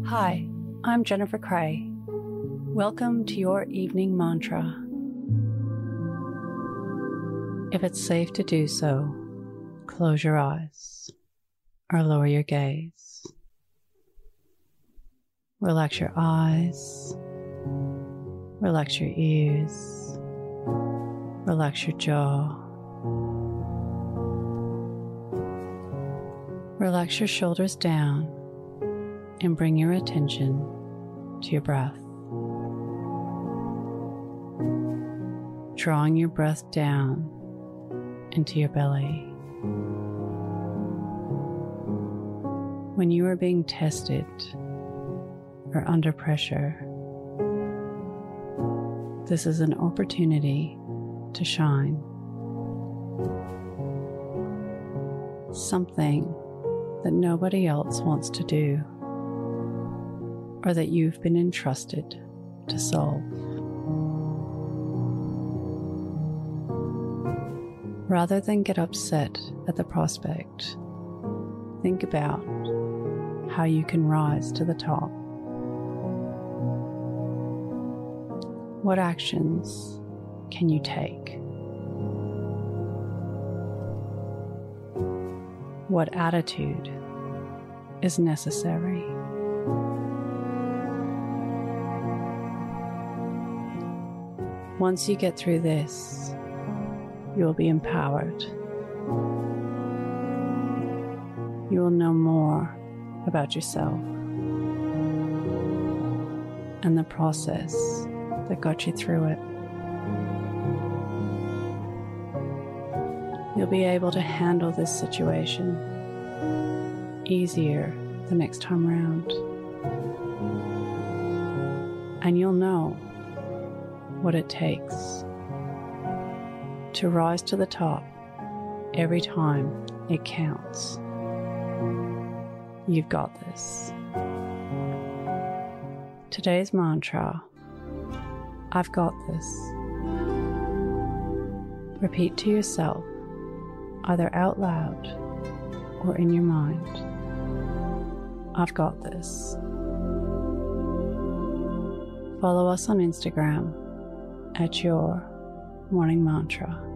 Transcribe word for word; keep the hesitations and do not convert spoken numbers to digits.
Hi, I'm Jennifer Cray. Welcome to your evening mantra. If it's safe to do so, close your eyes or lower your gaze. Relax your eyes, relax your ears, relax your jaw. Relax your shoulders down and bring your attention to your breath. Drawing your breath down into your belly. When you are being tested or under pressure, this is an opportunity to shine. Something that nobody else wants to do, or that you've been entrusted to solve. Rather than get upset at the prospect, think about how you can rise to the top. What actions can you take? What attitude is necessary? Once you get through this, you will be empowered. You will know more about yourself and the process that got you through it. You'll be able to handle this situation easier the next time around. And you'll know what it takes to rise to the top every time it counts. You've got this. Today's mantra: I've got this. Repeat to yourself, either out loud or in your mind. I've got this. Follow us on Instagram at Your Morning Mantra.